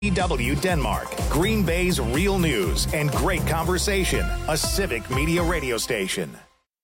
EW Denmark, Green Bay's real news and great conversation, a Civic Media radio station.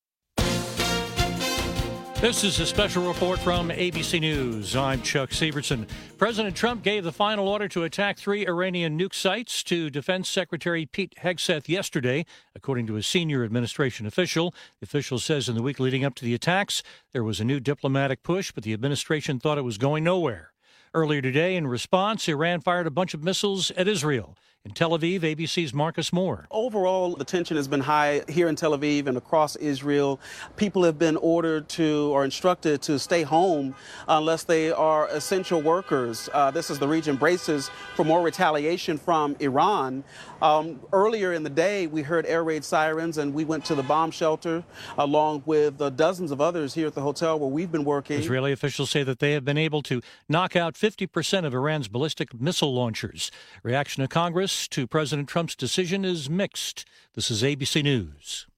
This is a special report from ABC News. I'm Chuck Severson. President Trump gave the final order to attack 3 Iranian nuke sites to Defense Secretary Pete Hegseth yesterday, according to a senior administration official. The official says in the week leading up to the attacks, there was a new diplomatic push, but the administration thought it was going nowhere. Earlier today, in response, Iran fired a bunch of missiles at Israel. In Tel Aviv, ABC's Marcus Moore. Overall, the tension has been high here in Tel Aviv and across Israel. People have been ordered to or instructed to stay home unless they are essential workers. This as the region braces for more retaliation from Iran. Earlier in the day, we heard air raid sirens and we went to the bomb shelter along with dozens of others here at the hotel where we've been working. Israeli officials say that they have been able to knock out 50% of Iran's ballistic missile launchers. Reaction to Congress to President Trump's decision is mixed. This is ABC News.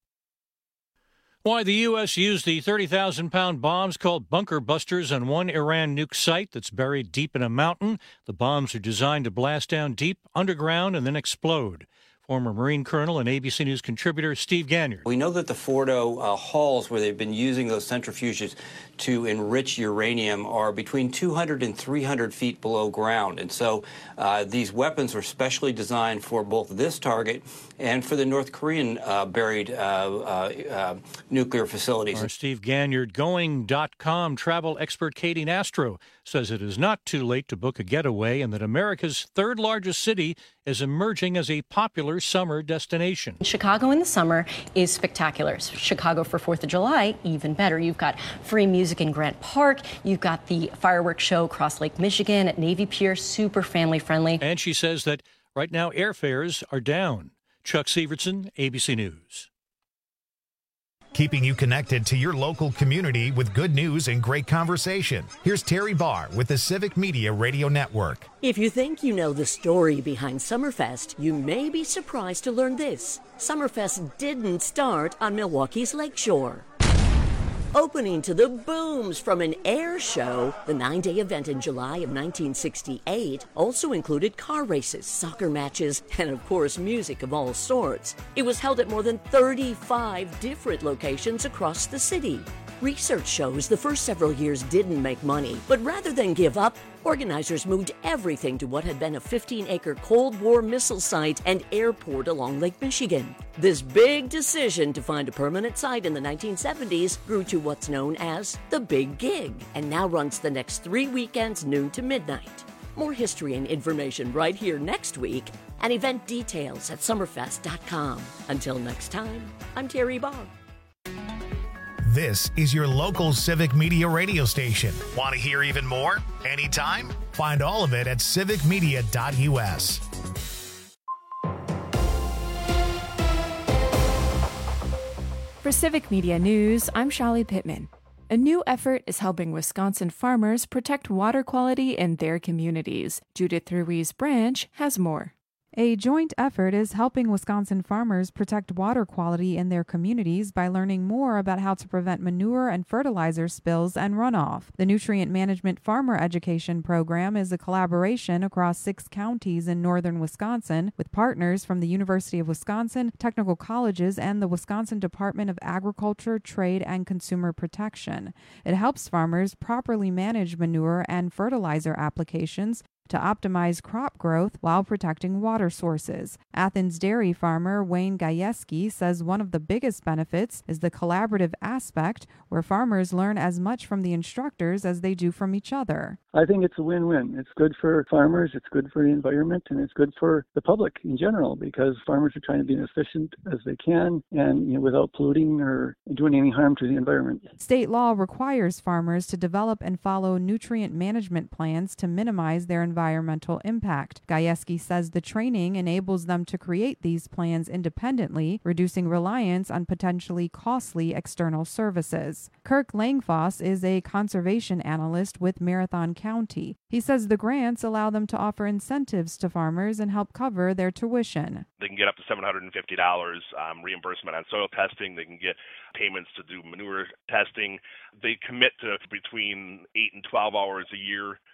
Why the U.S. used the 30,000-pound bombs called bunker busters on one Iran nuke site that's buried deep in a mountain. The bombs are designed to blast down deep underground and then explode. Former Marine Colonel and ABC News contributor Steve Ganyard. We know that the Fordo halls where they've been using those centrifuges to enrich uranium are between 200 and 300 feet below ground. And so these weapons were specially designed for both this target and for the North Korean buried nuclear facilities. Our Steve Ganyard, Going.com travel expert Katie Nastro says it is not too late to book a getaway and that America's third largest city is emerging as a popular summer destination. Chicago in the summer is spectacular. Chicago for 4th of July, even better. You've got free music in Grant Park. You've got the fireworks show across Lake Michigan at Navy Pier, super family friendly. And she says that right now airfares are down. Chuck Severson, ABC News. Keeping you connected to your local community with good news and great conversation. Here's Terry Barr with the Civic Media Radio Network. If you think you know the story behind Summerfest, you may be surprised to learn this. Summerfest didn't start on Milwaukee's Lakeshore. Opening to the booms from an air show, the 9-day event in July of 1968 also included car races, soccer matches, and of course music of all sorts. It was held at more than 35 different locations across the city. Research shows the first several years didn't make money, but rather than give up, organizers moved everything to what had been a 15-acre Cold War missile site and airport along Lake Michigan. This big decision to find a permanent site in the 1970s grew to what's known as the Big Gig, and now runs the next 3 weekends, noon to midnight. More history and information right here next week, and event details at summerfest.com. Until next time, I'm Terry Barr. This is your local Civic Media radio station. Want to hear even more? Anytime? Find all of it at civicmedia.us. For Civic Media News, I'm Shali Pittman. A new effort is helping Wisconsin farmers protect water quality in their communities. Judith Ruiz Branch has more. A joint effort is helping Wisconsin farmers protect water quality in their communities by learning more about how to prevent manure and fertilizer spills and runoff. The Nutrient Management Farmer Education Program is a collaboration across 6 counties in northern Wisconsin with partners from the University of Wisconsin, technical colleges, and the Wisconsin Department of Agriculture, Trade, and Consumer Protection. It helps farmers properly manage manure and fertilizer applications to optimize crop growth while protecting water sources. Athens dairy farmer Wayne Gajewski says one of the biggest benefits is the collaborative aspect, where farmers learn as much from the instructors as they do from each other. I think it's a win-win. It's good for farmers, it's good for the environment, and it's good for the public in general, because farmers are trying to be as efficient as they can and without polluting or doing any harm to the environment. State law requires farmers to develop and follow nutrient management plans to minimize their environmental impact. Gajewski says the training enables them to create these plans independently, reducing reliance on potentially costly external services. Kirk Langfoss is a conservation analyst with Marathon County. He says the grants allow them to offer incentives to farmers and help cover their tuition. They can get up to $750 reimbursement on soil testing. They can get payments to do manure testing. They commit to between 8 and 12 hours a year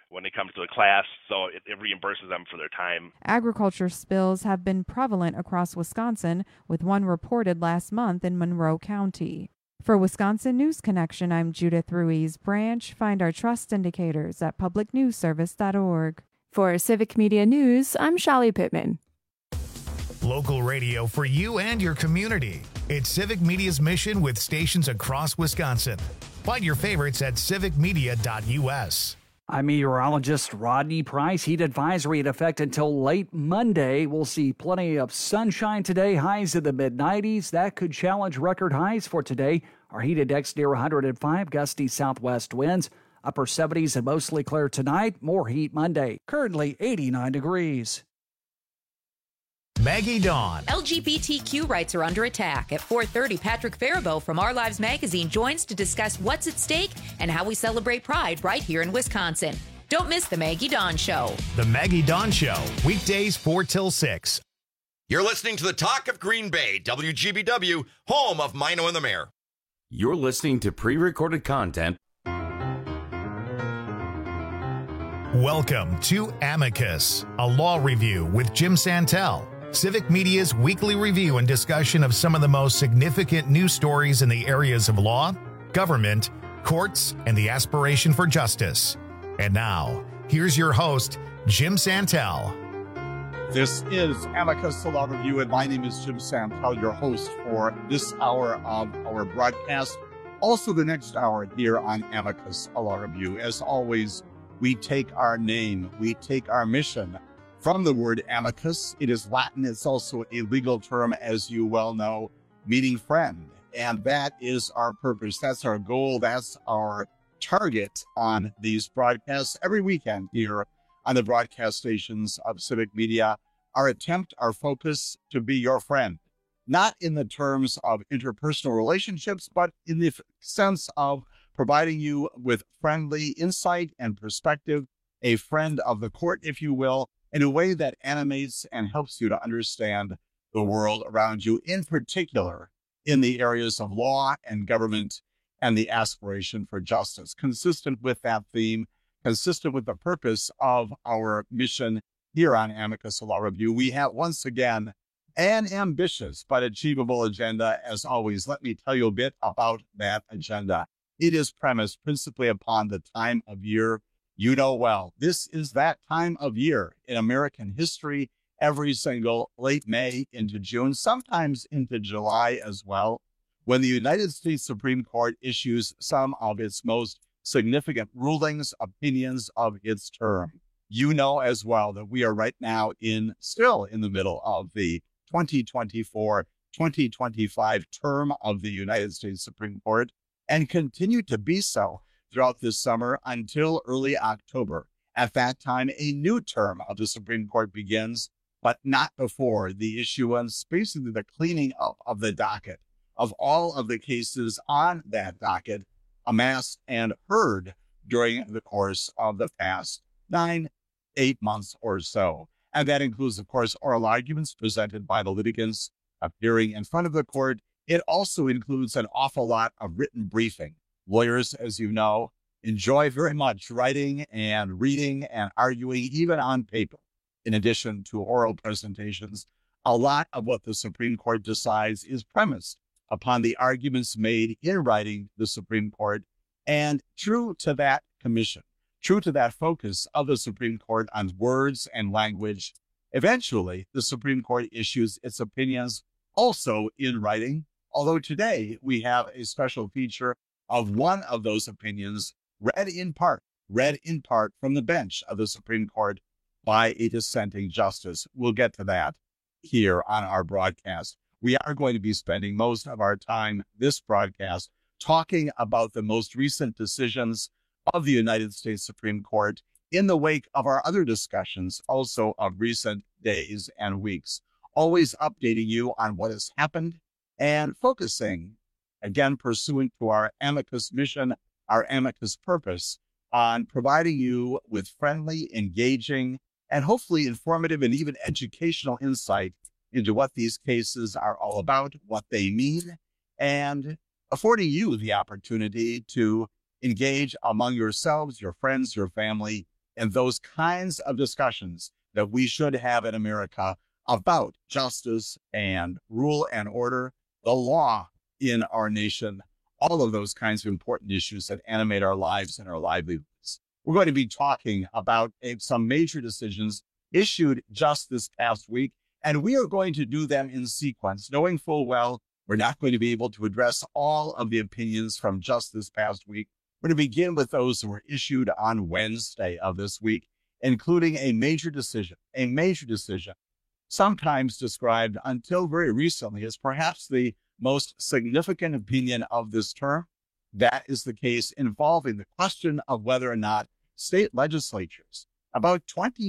when it comes to a class, so it reimburses them for their time. Agriculture spills have been prevalent across Wisconsin, with one reported last month in Monroe County. For Wisconsin News Connection, I'm Judith Ruiz Branch. Find our trust indicators at publicnewsservice.org. For Civic Media News, I'm Shali Pittman. Local radio for you and your community. It's Civic Media's mission with stations across Wisconsin. Find your favorites at civicmedia.us. I'm meteorologist Rodney Price. Heat advisory in effect until late Monday. We'll see plenty of sunshine today, highs in the mid-90s. That could challenge record highs for today. Our heat index near 105, gusty southwest winds. Upper 70s and mostly clear tonight. More heat Monday. Currently 89 degrees. Maggie Dawn. LGBTQ rights are under attack. At 4:30, Patrick Faribault from Our Lives Magazine joins to discuss what's at stake and how we celebrate Pride right here in Wisconsin. Don't miss The Maggie Dawn Show. The Maggie Dawn Show, weekdays 4 till 6. You're listening to the Talk of Green Bay, WGBW, home of Mino and the Mayor. You're listening to pre-recorded content. Welcome to Amicus, a law review with Jim Santel. Civic Media's weekly review and discussion of some of the most significant news stories in the areas of law, government, courts, and the aspiration for justice. And now, here's your host, Jim Santel. This is Amicus, the law review, and my name is Jim Santel, your host for this hour of our broadcast. Also the next hour here on Amicus, a law review. As always, we take our name, we take our mission from the word amicus. It is Latin. It's also a legal term, as you well know, meaning friend. And that is our purpose. That's our goal. That's our target on these broadcasts every weekend here on the broadcast stations of Civic Media. Our attempt, our focus to be your friend, not in the terms of interpersonal relationships, but in the sense of providing you with friendly insight and perspective, a friend of the court, if you will, in a way that animates and helps you to understand the world around you, in particular in the areas of law and government and the aspiration for justice. Consistent with that theme, consistent with the purpose of our mission here on Amicus Law Review, we have once again an ambitious but achievable agenda. As always, let me tell you a bit about that agenda. It is premised principally upon the time of year you know well. This is that time of year in American history, every single late May into June, sometimes into July as well, when the United States Supreme Court issues some of its most significant rulings, opinions of its term. You know as well that we are right now still in the middle of the 2024-2025 term of the United States Supreme Court, and continue to be so throughout this summer until early October. At that time, a new term of the Supreme Court begins, but not before the issuance, basically the cleaning up of the docket of all of the cases on that docket amassed and heard during the course of the past 9-8 months or so. And that includes, of course, oral arguments presented by the litigants appearing in front of the court. It also includes an awful lot of written briefing. Lawyers, as you know, enjoy very much writing and reading and arguing, even on paper. In addition to oral presentations, a lot of what the Supreme Court decides is premised upon the arguments made in writing the Supreme Court. And true to that commission, true to that focus of the Supreme Court on words and language, eventually the Supreme Court issues its opinions also in writing. Although today we have a special feature of one of those opinions read in part from the bench of the Supreme Court by a dissenting justice. We'll get to that here on our broadcast. We are going to be spending most of our time this broadcast talking about the most recent decisions of the United States Supreme Court in the wake of our other discussions also of recent days and weeks, always updating you on what has happened and focusing, again, pursuant to our amicus mission, our amicus purpose, on providing you with friendly, engaging, and hopefully informative and even educational insight into what these cases are all about, what they mean, and affording you the opportunity to engage among yourselves, your friends, your family, and those kinds of discussions that we should have in America about justice and rule and order, the law in our nation, all of those kinds of important issues that animate our lives and our livelihoods. We're going to be talking about some major decisions issued just this past week, and we are going to do them in sequence, knowing full well we're not going to be able to address all of the opinions from just this past week. We're going to begin with those that were issued on Wednesday of this week, including a major decision, sometimes described until very recently as perhaps the most significant opinion of this term. That is the case involving the question of whether or not state legislatures, about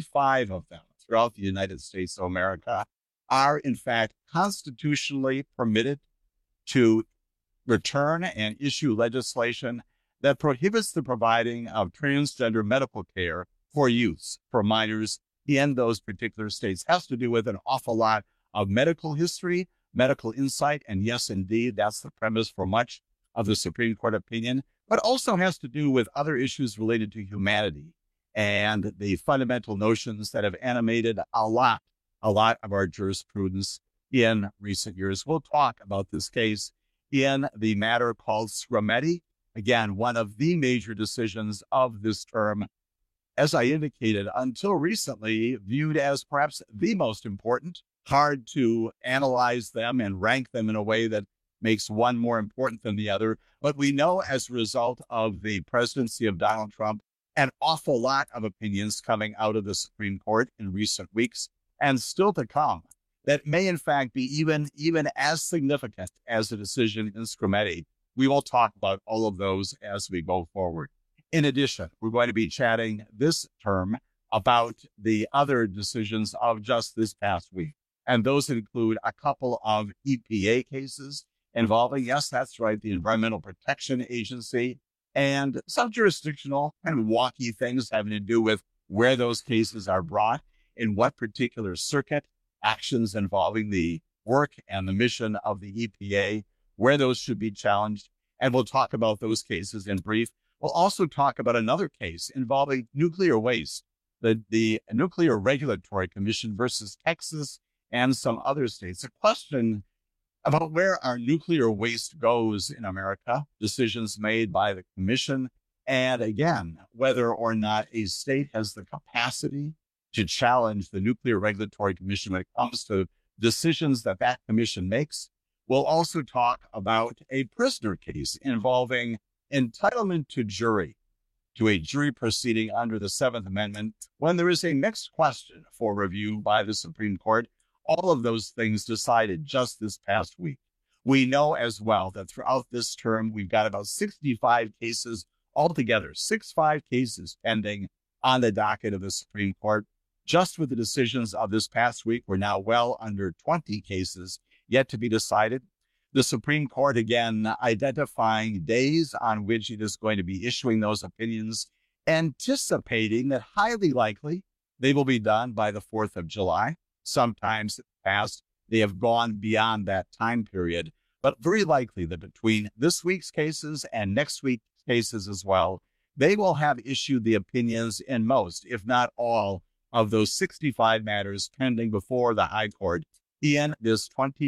25 of them throughout the United States of America, are in fact constitutionally permitted to return and issue legislation that prohibits the providing of transgender medical care for youths, for minors in those particular states. Has to do with an awful lot of medical history, medical insight, and yes, indeed, that's the premise for much of the Supreme Court opinion, but also has to do with other issues related to humanity and the fundamental notions that have animated a lot of our jurisprudence in recent years. We'll talk about this case in the matter called Skrmetti. Again, one of the major decisions of this term, as I indicated, until recently viewed as perhaps the most important. Hard to analyze them and rank them in a way that makes one more important than the other. But we know as a result of the presidency of Donald Trump, an awful lot of opinions coming out of the Supreme Court in recent weeks and still to come that may in fact be even as significant as the decision in Skrmetti. We will talk about all of those as we go forward. In addition, we're going to be chatting this term about the other decisions of just this past week. And those include a couple of EPA cases involving, yes, that's right, the Environmental Protection Agency, and some jurisdictional kind of wonky things having to do with where those cases are brought, in what particular circuit, actions involving the work and the mission of the EPA, where those should be challenged. And we'll talk about those cases in brief. We'll also talk about another case involving nuclear waste, the Nuclear Regulatory Commission versus Texas and some other states. A question about where our nuclear waste goes in America, decisions made by the commission, and again, whether or not a state has the capacity to challenge the Nuclear Regulatory Commission when it comes to decisions that that commission makes. We'll also talk about a prisoner case involving entitlement to a jury proceeding under the Seventh Amendment when there is a mixed question for review by the Supreme Court. All of those things decided just this past week. We know as well that throughout this term, we've got about 65 cases altogether, 65 cases pending on the docket of the Supreme Court. Just with the decisions of this past week, we're now well under 20 cases yet to be decided. The Supreme Court, again, identifying days on which it is going to be issuing those opinions, anticipating that highly likely they will be done by the 4th of July. Sometimes in the past, they have gone beyond that time period, but very likely that between this week's cases and next week's cases as well, they will have issued the opinions in most, if not all, of those 65 matters pending before the High Court in this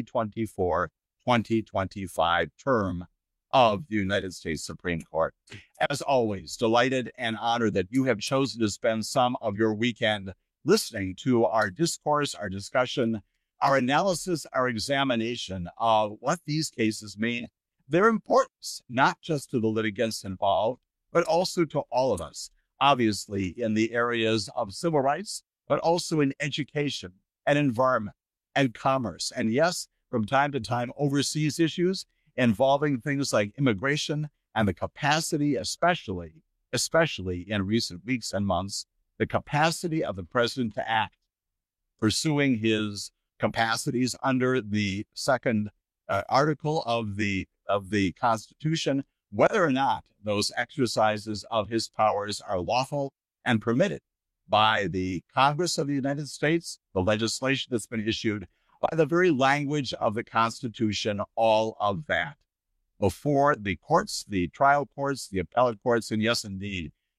2024-2025 term of the United States Supreme Court. As always, delighted and honored that you have chosen to spend some of your weekend listening to our discourse, our discussion, our analysis, our examination of what these cases mean, their importance, not just to the litigants involved, but also to all of us, obviously in the areas of civil rights, but also in education and environment and commerce. And yes, from time to time, overseas issues involving things like immigration and the capacity, especially in recent weeks and months, the capacity of the president to act, pursuing his capacities under the second article of the Constitution, whether or not those exercises of his powers are lawful and permitted by the Congress of the United States, the legislation that's been issued, by the very language of the Constitution, all of that. Before the courts, the trial courts, the appellate courts, and yes, indeed,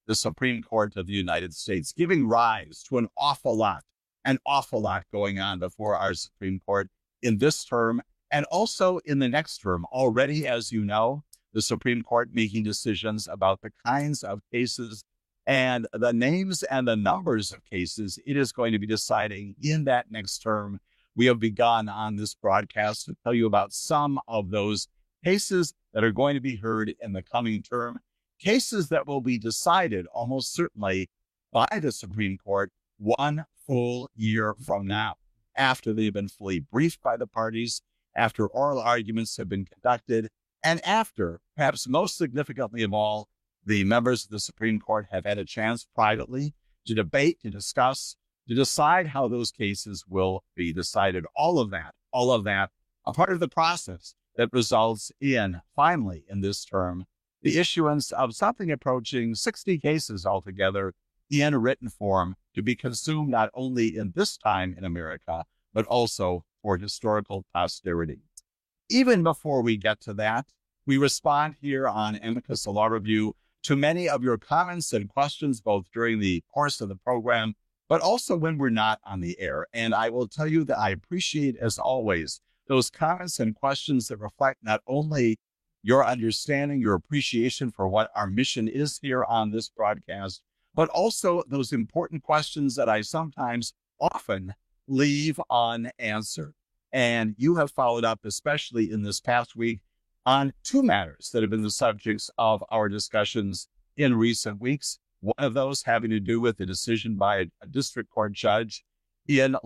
the Supreme Court of the United States, giving rise to an awful lot going on before our Supreme Court in this term and also in the next term. Already, as you know, the Supreme Court making decisions about the kinds of cases and the names and the numbers of cases it is going to be deciding in that next term. We have begun on this broadcast to tell you about some of those cases that are going to be heard in the coming term, cases that will be decided almost certainly by the Supreme Court 1 full year from now, after they've been fully briefed by the parties, after oral arguments have been conducted, and after, perhaps most significantly of all, the members of the Supreme Court have had a chance privately to debate, to discuss, to decide how those cases will be decided. All of that, a part of the process that results in, finally, in this term, the issuance of something approaching 60 cases altogether in written form to be consumed not only in this time in America, but also for historical posterity. Even before we get to that, we respond here on Amicus Law Review to many of your comments and questions, both during the course of the program, but also when we're not on the air. And I will tell you that I appreciate, as always, those comments and questions that reflect not only your understanding, your appreciation for what our mission is here on this broadcast, but also those important questions that I sometimes often leave unanswered. And you have followed up, especially in this past week, on two matters that have been the subjects of our discussions in recent weeks. One of those having to do with the decision by a district court judge in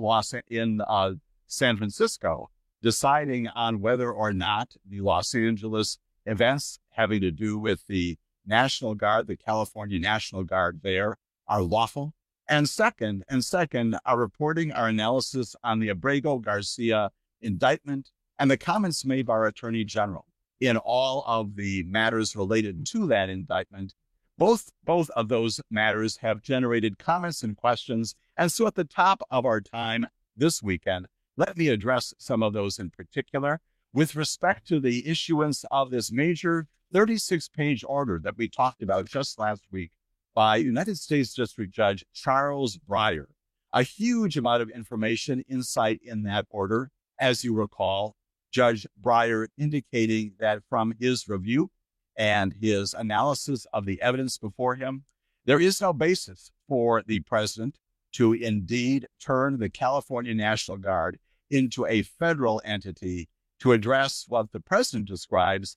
San Francisco, deciding on whether or not the Los Angeles events having to do with the National Guard, the California National Guard there, are lawful. And second, our reporting, our analysis on the Abrego Garcia indictment and the comments made by our Attorney General in all of the matters related to that indictment. Both of those matters have generated comments and questions. And so at the top of our time this weekend, let me address some of those in particular with respect to the issuance of this major 36-page order that we talked about just last week by United States District Judge Charles Breyer. A huge amount of information, insight in that order. As you recall, Judge Breyer indicating that from his review and his analysis of the evidence before him, there is no basis for the president to indeed turn the California National Guard into a federal entity to address what the president describes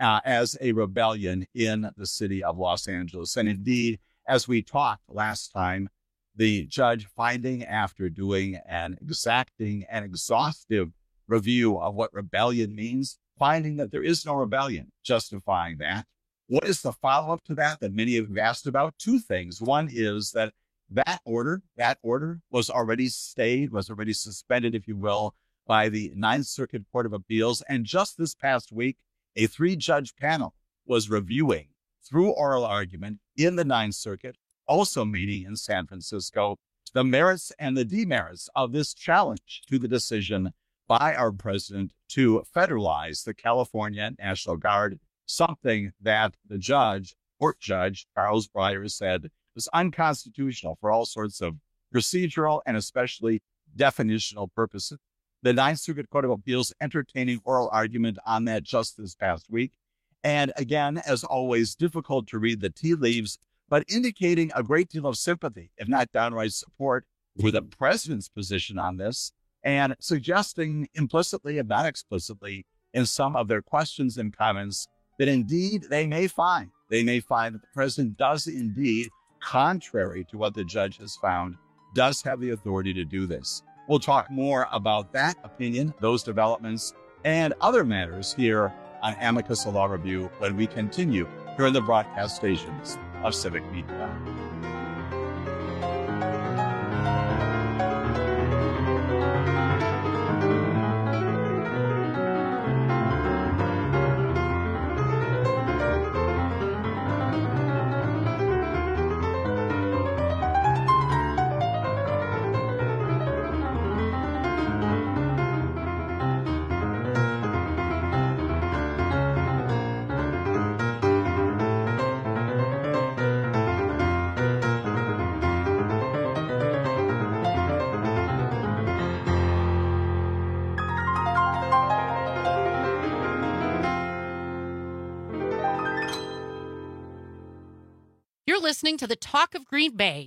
as a rebellion in the city of Los Angeles. And indeed, as we talked last time, the judge finding, after doing an exacting and exhaustive review of what rebellion means, finding that there is no rebellion, justifying that. What is the follow-up to that many have asked about? Two things. One is that order was already stayed, was already suspended, if you will, by the Ninth Circuit Court of Appeals. And just this past week, a 3-judge panel was reviewing, through oral argument in the Ninth Circuit, also meeting in San Francisco, the merits and the demerits of this challenge to the decision by our president to federalize the California National Guard, something that the court judge, Charles Breyer, said was unconstitutional for all sorts of procedural and especially definitional purposes. The Ninth Circuit Court of Appeals entertaining oral argument on that just this past week. And again, as always, difficult to read the tea leaves, but indicating a great deal of sympathy, if not downright support, for the president's position on this, and suggesting implicitly, if not explicitly, in some of their questions and comments, that indeed they may find that the president does indeed, contrary to what the judge has found, does have the authority to do this. We'll talk more about that opinion, those developments, and other matters here on Amicus Law Review when we continue here in the broadcast stations of Civic Media. listening to the Talk of Green Bay,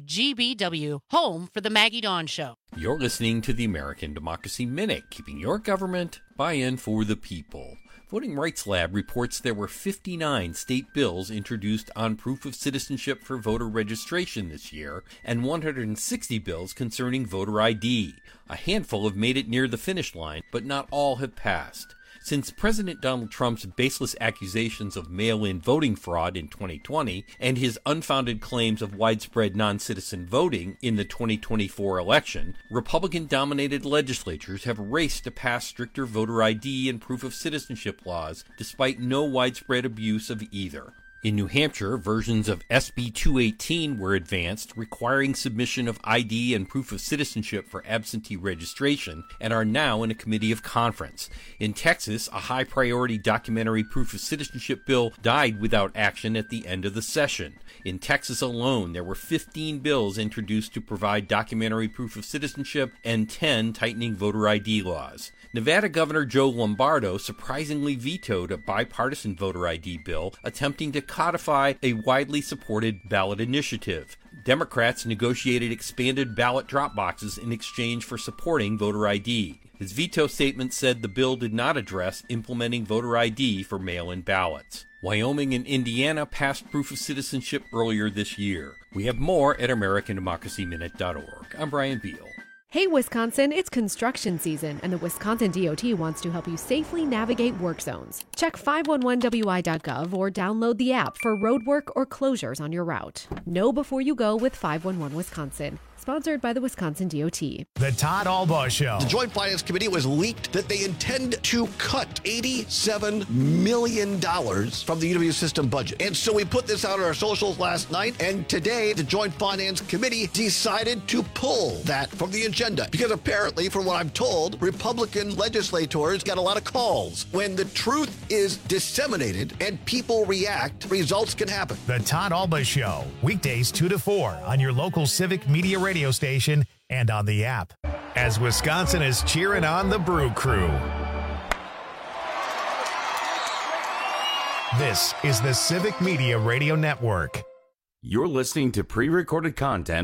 WGBW, home for the Maggie Dawn Show. You're listening to the American Democracy Minute, keeping your government buy-in for the people. Voting Rights Lab reports there were 59 state bills introduced on proof of citizenship for voter registration this year, and 160 bills concerning voter ID. A handful have made it near the finish line, but not all have passed. Since President Donald Trump's baseless accusations of mail-in voting fraud in 2020 and his unfounded claims of widespread non-citizen voting in the 2024 election, Republican-dominated legislatures have raced to pass stricter voter ID and proof of citizenship laws despite no widespread abuse of either. In New Hampshire, versions of SB 218 were advanced, requiring submission of ID and proof of citizenship for absentee registration, and are now in a committee of conference. In Texas, a high-priority documentary proof of citizenship bill died without action at the end of the session. In Texas alone, there were 15 bills introduced to provide documentary proof of citizenship and 10 tightening voter ID laws. Nevada Governor Joe Lombardo surprisingly vetoed a bipartisan voter ID bill attempting to codify a widely supported ballot initiative. Democrats negotiated expanded ballot drop boxes in exchange for supporting voter ID. His veto statement said the bill did not address implementing voter ID for mail-in ballots. Wyoming and Indiana passed proof of citizenship earlier this year. We have more at AmericanDemocracyMinute.org. I'm Brian Beal. Hey, Wisconsin, it's construction season, and the Wisconsin DOT wants to help you safely navigate work zones. Check 511wi.gov or download the app for roadwork or closures on your route. Know before you go with 511 Wisconsin. Sponsored by the Wisconsin DOT. The Todd Albaugh Show. The Joint Finance Committee was leaked that they intend to cut $87 million from the UW system budget. And so we put this out on our socials last night, and today the Joint Finance Committee decided to pull that from the agenda. Because apparently, from what I'm told, Republican legislators got a lot of calls. When the truth is disseminated and people react, results can happen. The Todd Albaugh Show. Weekdays 2 to 4 on your local Civic Media radio station and on the app. As Wisconsin is cheering on the Brew Crew. This is the Civic Media Radio Network. You're listening to pre-recorded content.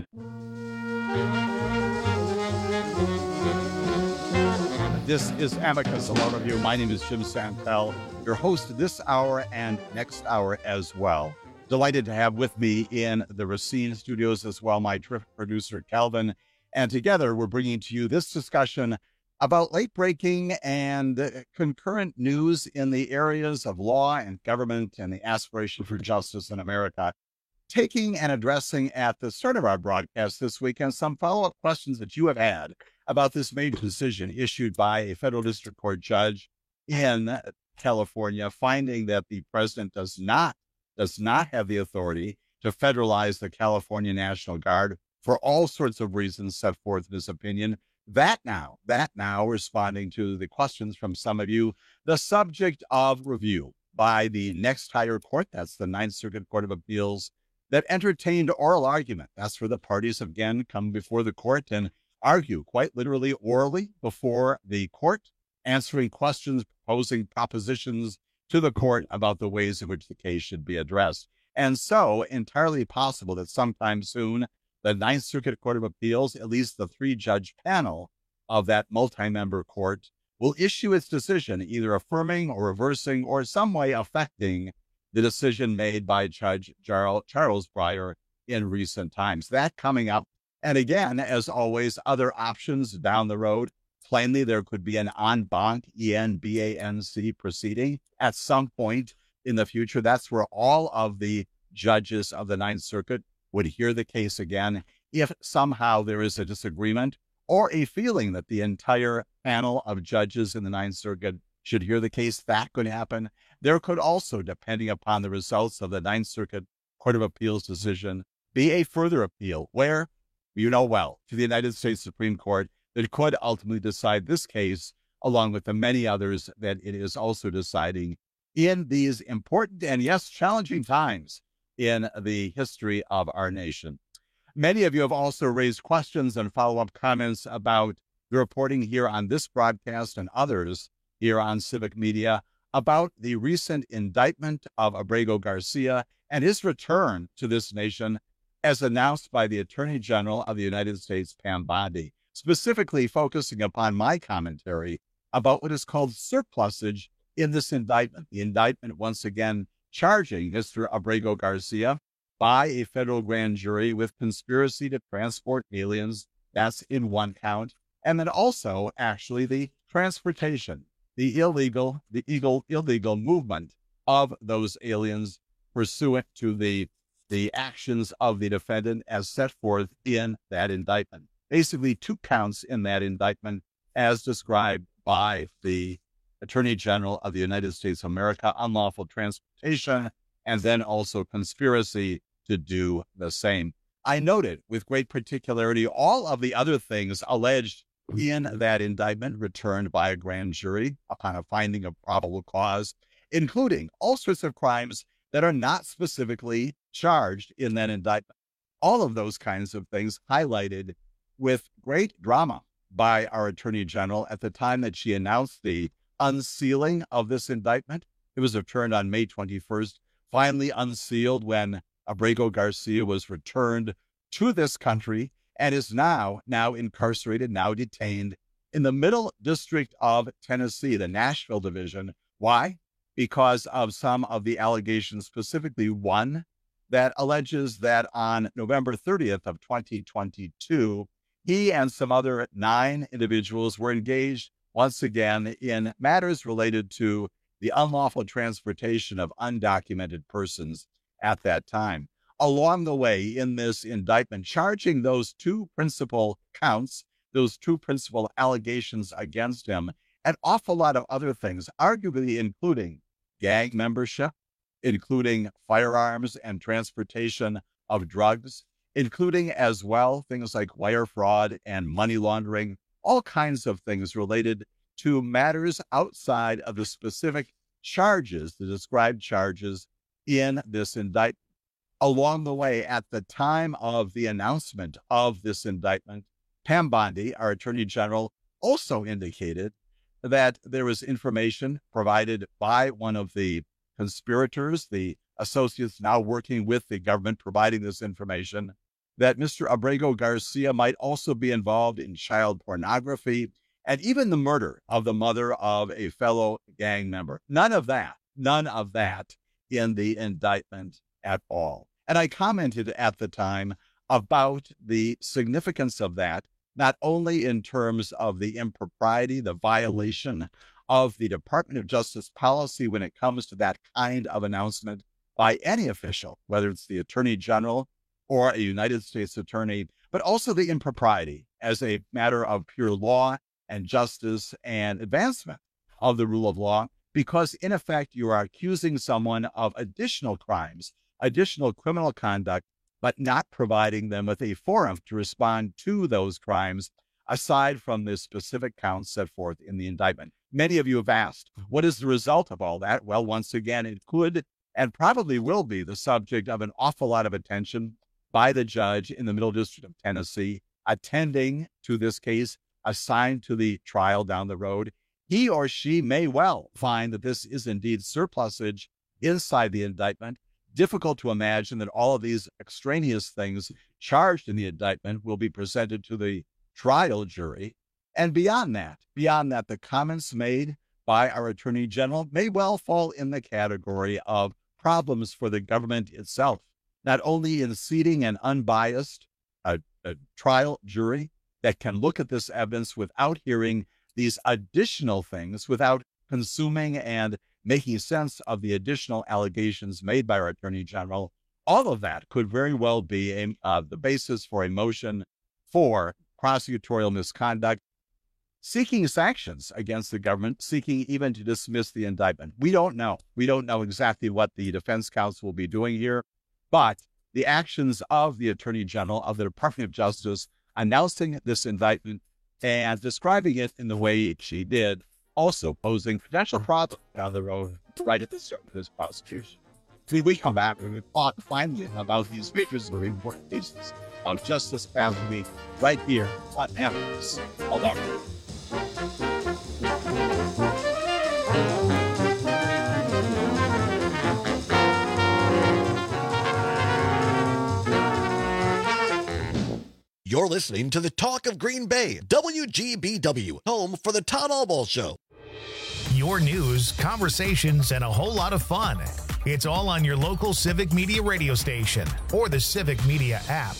This is Amicus, a law review. My name is Jim Santel, your host this hour and next hour as well. Delighted to have with me in the Racine studios as well my terrific producer, Calvin. And together we're bringing to you this discussion about late-breaking and concurrent news in the areas of law and government and the aspiration for justice in America. Taking and addressing at the start of our broadcast this weekend some follow-up questions that you have had about this major decision issued by a federal district court judge in California, finding that the president does not have the authority to federalize the California National Guard for all sorts of reasons set forth in his opinion. That now, responding to the questions from some of you, the subject of review by the next higher court, that's the Ninth Circuit Court of Appeals, that entertained oral argument. That's where the parties again come before the court and argue, quite literally orally, before the court, answering questions, proposing propositions to the court about the ways in which the case should be addressed. And so, entirely possible that sometime soon, the Ninth Circuit Court of Appeals, at least the 3-judge panel of that multi-member court, will issue its decision, either affirming or reversing or some way affecting the decision made by Judge Charles Breyer in recent times. That coming up. And again, as always, other options down the road. Plainly, there could be an en banc, E-N-B-A-N-C proceeding at some point in the future. That's where all of the judges of the Ninth Circuit would hear the case again if somehow there is a disagreement or a feeling that the entire panel of judges in the Ninth Circuit should hear the case. That could happen. There could also, depending upon the results of the Ninth Circuit Court of Appeals decision, be a further appeal where, you know well, to the United States Supreme Court, that could ultimately decide this case, along with the many others that it is also deciding in these important and, yes, challenging times in the history of our nation. Many of you have also raised questions and follow-up comments about the reporting here on this broadcast and others here on Civic Media about the recent indictment of Abrego Garcia and his return to this nation as announced by the Attorney General of the United States, Pam Bondi, specifically focusing upon my commentary about what is called surplusage in this indictment. The indictment, once again, charging Mr. Abrego Garcia by a federal grand jury with conspiracy to transport aliens. That's in one count. And then also, actually, the transportation, the illegal movement of those aliens pursuant to the actions of the defendant as set forth in that indictment. Basically, 2 counts in that indictment as described by the Attorney General of the United States of America, unlawful transportation, and then also conspiracy to do the same. I noted with great particularity all of the other things alleged in that indictment returned by a grand jury upon a finding of probable cause, including all sorts of crimes that are not specifically charged in that indictment. All of those kinds of things highlighted with great drama by our Attorney General at the time that she announced the unsealing of this indictment. It was returned on May 21st, finally unsealed when Abrego Garcia was returned to this country and is now incarcerated, now detained in the Middle District of Tennessee, the Nashville division. Why? Because of some of the allegations, specifically one that alleges that on November 30th of 2022, he and some other 9 individuals were engaged once again in matters related to the unlawful transportation of undocumented persons at that time. Along the way in this indictment, charging those 2 principal counts, those 2 principal allegations against him, an awful lot of other things, arguably including gang membership, including firearms and transportation of drugs, including as well things like wire fraud and money laundering, all kinds of things related to matters outside of the specific charges, the described charges in this indictment. Along the way, at the time of the announcement of this indictment, Pam Bondi, our Attorney General, also indicated that there was information provided by one of the conspirators, the associates now working with the government providing this information, that Mr. Abrego Garcia might also be involved in child pornography and even the murder of the mother of a fellow gang member. None of that in the indictment at all. And I commented at the time about the significance of that, not only in terms of the impropriety, the violation of the Department of Justice policy when it comes to that kind of announcement by any official, whether it's the Attorney General or a United States attorney, but also the impropriety as a matter of pure law and justice and advancement of the rule of law, because in effect, you are accusing someone of additional crimes, additional criminal conduct, but not providing them with a forum to respond to those crimes aside from the specific counts set forth in the indictment. Many of you have asked, what is the result of all that? Well, once again, it could and probably will be the subject of an awful lot of attention by the judge in the Middle District of Tennessee attending to this case, assigned to the trial down the road. He or she may well find that this is indeed surplusage inside the indictment. Difficult to imagine that all of these extraneous things charged in the indictment will be presented to the trial jury. And beyond that, the comments made by our Attorney General may well fall in the category of problems for the government itself, not only in seating an unbiased trial jury that can look at this evidence without hearing these additional things, without consuming and making sense of the additional allegations made by our Attorney General. All of that could very well be the basis for a motion for prosecutorial misconduct, seeking sanctions against the government, seeking even to dismiss the indictment. We don't know. We don't know exactly what the defense counsel will be doing here, but the actions of the Attorney General of the Department of Justice announcing this indictment and describing it in the way she did, also posing potential problems down the road right at the start of this prosecution. We come back and we talk finally about these features of important cases of Justice Family right here on Amicus. Hold on. You're listening to the Talk of Green Bay, WGBW, home for the Todd Albaugh Show. Your news, conversations, and a whole lot of fun. It's all on your local Civic Media radio station or the Civic Media app.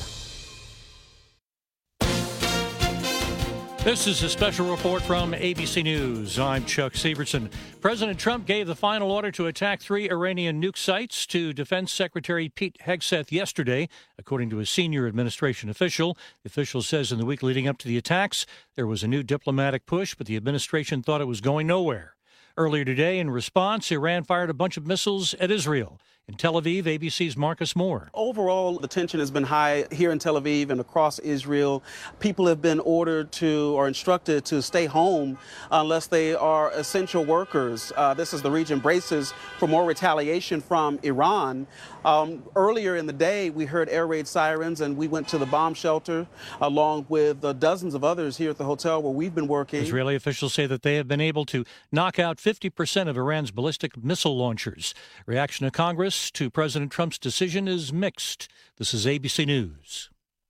This is a special report from ABC News. I'm Chuck Severson. President Trump gave the final order to attack 3 Iranian nuke sites to Defense Secretary Pete Hegseth yesterday, according to a senior administration official. The official says in the week leading up to the attacks, there was a new diplomatic push, but the administration thought it was going nowhere. Earlier today, in response, Iran fired a bunch of missiles at Israel. In Tel Aviv, ABC's Marcus Moore. Overall, the tension has been high here in Tel Aviv and across Israel. People have been ordered to or instructed to stay home unless they are essential workers. This as the region braces for more retaliation from Iran. Earlier in the day, we heard air raid sirens and we went to the bomb shelter along with dozens of others here at the hotel where we've been working. Israeli officials say that they have been able to knock out 50% of Iran's ballistic missile launchers. Reaction to Congress to President Trump's decision is mixed. This is ABC News.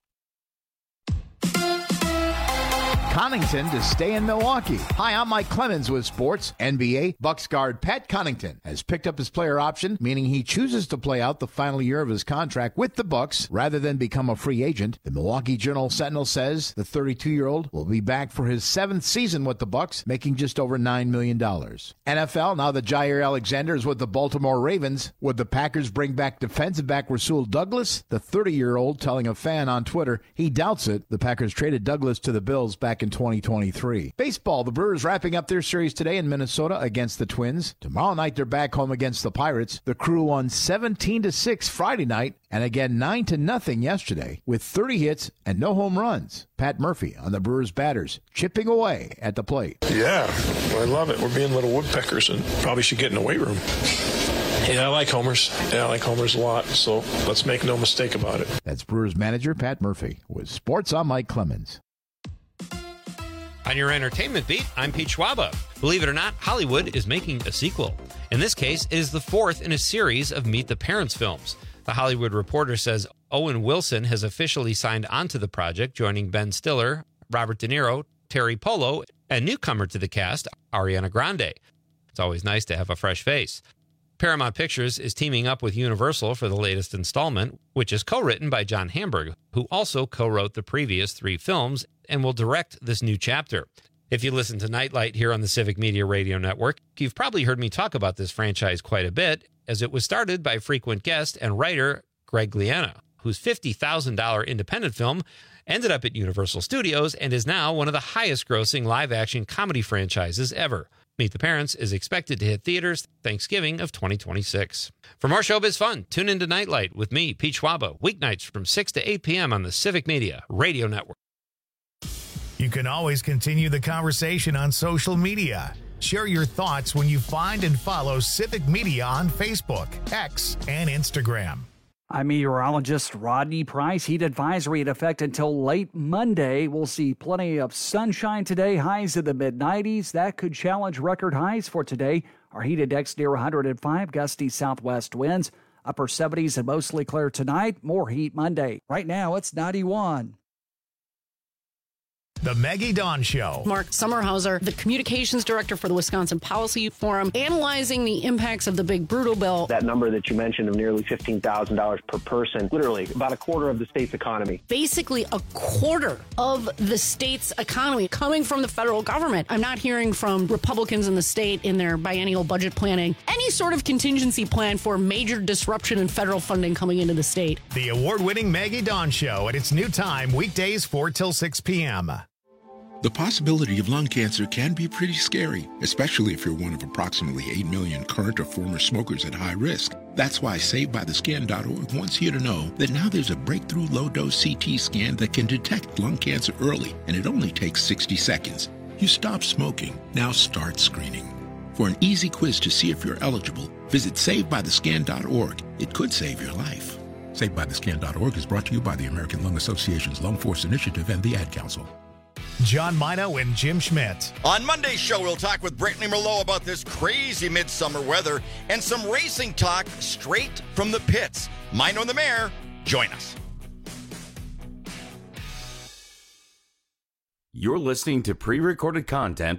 Connaughton to stay in Milwaukee. Hi, I'm Mike Clemens with sports. NBA Bucks guard Pat Connaughton has picked up his player option, meaning he chooses to play out the final year of his contract with the Bucks rather than become a free agent. The Milwaukee Journal-Sentinel says the 32-year-old will be back for his 7th season with the Bucks, making just over $9 million. NFL, now that Jair Alexander is with the Baltimore Ravens, would the Packers bring back defensive back Rasul Douglas? The 30-year-old telling a fan on Twitter he doubts it. The Packers traded Douglas to the Bills back in 2023. Baseball, the Brewers wrapping up their series today in Minnesota against the Twins. Tomorrow night, they're back home against the Pirates. The Crew won 17-6 Friday night and again 9-0 yesterday with 30 hits and no home runs. Pat Murphy on the Brewers batters, chipping away at the plate. Yeah, I love it. We're being little woodpeckers and probably should get in the weight room. Yeah, I like homers. Yeah, I like homers a lot, so let's make no mistake about it. That's Brewers manager Pat Murphy. With sports, I'm Mike Clemens. On your entertainment beat, I'm Pete Schwaba. Believe it or not, Hollywood is making a sequel. In this case, it is the 4th in a series of Meet the Parents films. The Hollywood Reporter says Owen Wilson has officially signed onto the project, joining Ben Stiller, Robert De Niro, Terry Polo, and newcomer to the cast, Ariana Grande. It's always nice to have a fresh face. Paramount Pictures is teaming up with Universal for the latest installment, which is co-written by John Hamburg, who also co-wrote the previous 3 films and will direct this new chapter. If you listen to Nightlight here on the Civic Media Radio Network, you've probably heard me talk about this franchise quite a bit, as it was started by frequent guest and writer Greg Gliena, whose $50,000 independent film ended up at Universal Studios and is now one of the highest-grossing live-action comedy franchises ever. Meet the Parents is expected to hit theaters Thanksgiving of 2026. For more showbiz fun, tune into Nightlight with me, Pete Schwaba, weeknights from 6 to 8 p.m. on the Civic Media Radio Network. You can always continue the conversation on social media. Share your thoughts when you find and follow Civic Media on Facebook, X, and Instagram. I'm meteorologist Rodney Price. Heat advisory in effect until late Monday. We'll see plenty of sunshine today, highs in the mid-90s. That could challenge record highs for today. Our heat index near 105, gusty southwest winds. Upper 70s and mostly clear tonight. More heat Monday. Right now, it's 91. The Maggie Dawn Show. Mark Sommerhauser, the communications director for the Wisconsin Policy Forum, analyzing the impacts of the big brutal bill. That number that you mentioned of nearly $15,000 per person, literally about a quarter of the state's economy. Basically a quarter of the state's economy coming from the federal government. I'm not hearing from Republicans in the state in their biennial budget planning any sort of contingency plan for major disruption in federal funding coming into the state. The award-winning Maggie Dawn Show at its new time, weekdays 4 till 6 p.m. The possibility of lung cancer can be pretty scary, especially if you're one of approximately 8 million current or former smokers at high risk. That's why SaveByTheScan.org wants you to know that now there's a breakthrough low-dose CT scan that can detect lung cancer early, and it only takes 60 seconds. You stop smoking, now start screening. For an easy quiz to see if you're eligible, visit SaveByTheScan.org. It could save your life. SaveByTheScan.org is brought to you by the American Lung Association's Lung Force Initiative and the Ad Council. John Mino and Jim Schmidt. On Monday's show, we'll talk with Brittany Merlot about this crazy midsummer weather and some racing talk straight from the pits. Mino and the Mayor, join us. You're listening to pre-recorded content.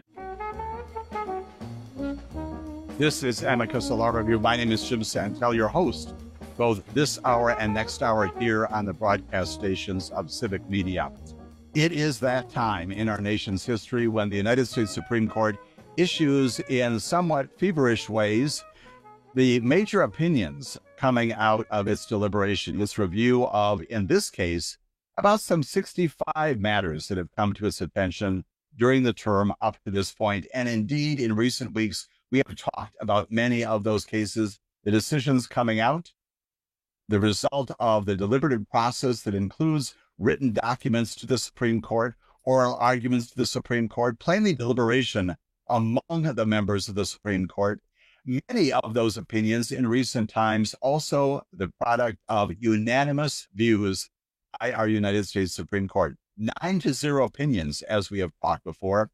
This is Amicus Law Review. My name is Jim Santel, your host, both this hour and next hour here on the broadcast stations of Civic Media. It is that time in our nation's history when the United States Supreme Court issues in somewhat feverish ways the major opinions coming out of its deliberation, its review of, in this case, about some 65 matters that have come to its attention during the term up to this point. And indeed, in recent weeks, we have talked about many of those cases, the decisions coming out, the result of the deliberative process that includes written documents to the Supreme Court, oral arguments to the Supreme Court, plainly deliberation among the members of the Supreme Court. Many of those opinions in recent times also the product of unanimous views by our United States Supreme Court. 9-0 opinions, as we have talked before.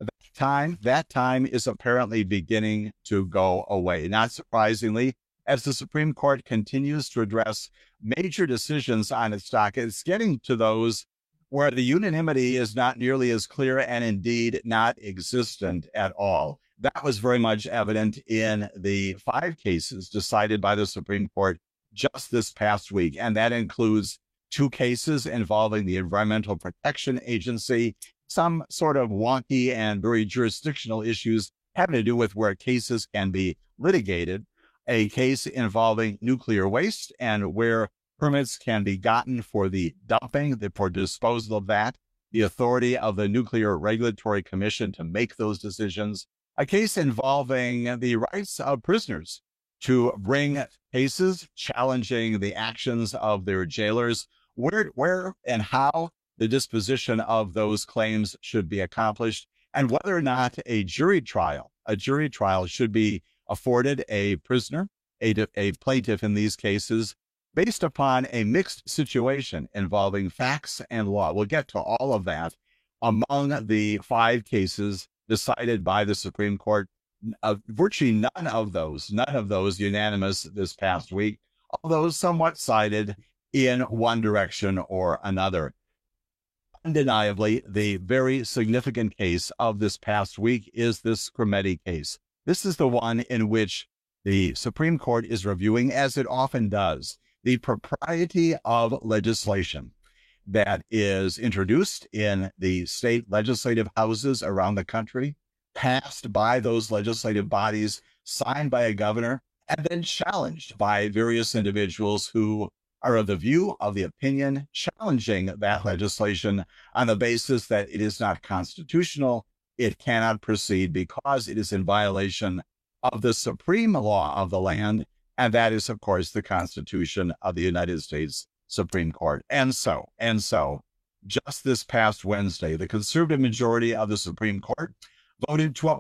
That time is apparently beginning to go away. Not surprisingly, as the Supreme Court continues to address major decisions on its docket, it's getting to those where the unanimity is not nearly as clear and indeed not existent at all. That was very much evident in the 5 cases decided by the Supreme Court just this past week, and that includes 2 cases involving the Environmental Protection Agency, some sort of wonky and very jurisdictional issues having to do with where cases can be litigated, a case involving nuclear waste and where permits can be gotten for the dumping, for disposal of that, the authority of the Nuclear Regulatory Commission to make those decisions, a case involving the rights of prisoners to bring cases challenging the actions of their jailers, where and how the disposition of those claims should be accomplished, and whether or not a jury trial should be afforded a prisoner, a plaintiff in these cases, based upon a mixed situation involving facts and law. We'll get to all of that among the 5 cases decided by the Supreme Court. Virtually none of those unanimous this past week, although somewhat sided in one direction or another. Undeniably, the very significant case of this past week is this Skrmetti case. This is the one in which the Supreme Court is reviewing, as it often does, the propriety of legislation that is introduced in the state legislative houses around the country, passed by those legislative bodies, signed by a governor, and then challenged by various individuals who are of the view, of the opinion, challenging that legislation on the basis that it is not constitutional, it cannot proceed because it is in violation of the supreme law of the land, and that is, of course, the Constitution of the United States Supreme Court. And so, just this past Wednesday, the conservative majority of the Supreme Court voted to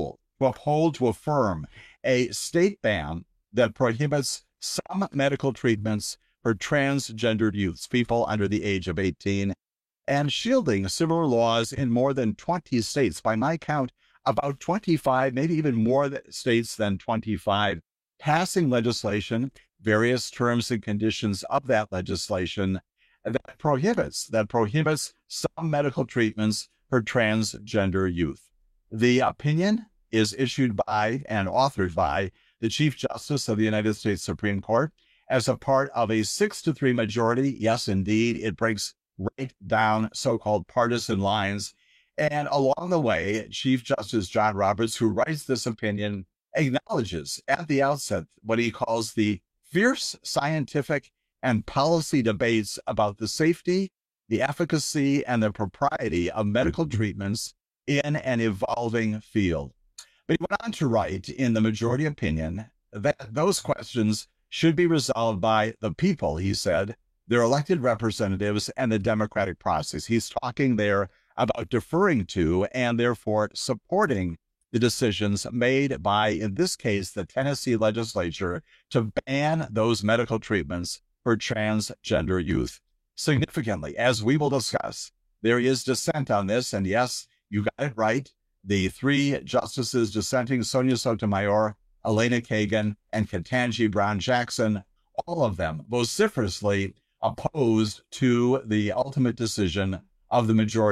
affirm a state ban that prohibits some medical treatments for transgendered youths, people under the age of 18, and shielding similar laws in more than 20 states. By my count, about 25, maybe even more states than 25, passing legislation, various terms and conditions of that legislation that prohibits some medical treatments for transgender youth. The opinion is issued by and authored by the Chief Justice of the United States Supreme Court as a part of a 6-3 majority. Yes, indeed, it breaks right down so-called partisan lines. And along the way, Chief Justice John Roberts, who writes this opinion, acknowledges at the outset what he calls the fierce scientific and policy debates about the safety, the efficacy, and the propriety of medical treatments in an evolving field. But he went on to write in the majority opinion that those questions should be resolved by the people, he said, their elected representatives, and the democratic process. He's talking there about deferring to and therefore supporting the decisions made by, in this case, the Tennessee legislature to ban those medical treatments for transgender youth. Significantly, as we will discuss, there is dissent on this, and yes, you got it right. The 3 justices dissenting, Sonia Sotomayor, Elena Kagan, and Ketanji Brown Jackson, all of them vociferously opposed to the ultimate decision of the majority.